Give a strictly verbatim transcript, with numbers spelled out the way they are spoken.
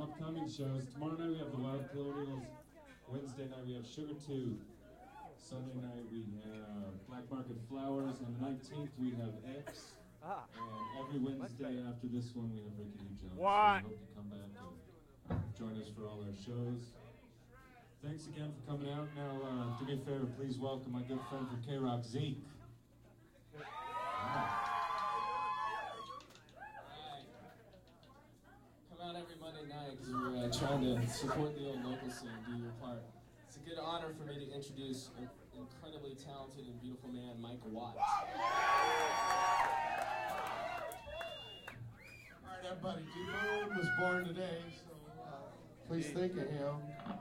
upcoming shows. Tomorrow night we have the Wild Colonials. Wednesday night we have Sugar Tooth. Sunday night we have Black Market Flowers. On the nineteenth we have X. Ah. And every Wednesday after this one we have Ricky Lee Jones. What? So we hope you come back and join us for all our shows. Thanks again for coming out. Now, uh, do me a favor, please welcome my good friend from K-Rock, Zeke. Wow. Come out every Monday night because we're uh, trying to support the old local scene, do your part. It's a good honor for me to introduce an incredibly talented and beautiful man, Mike Watt. All right, everybody, G-Boone was born today, so uh, please think of him.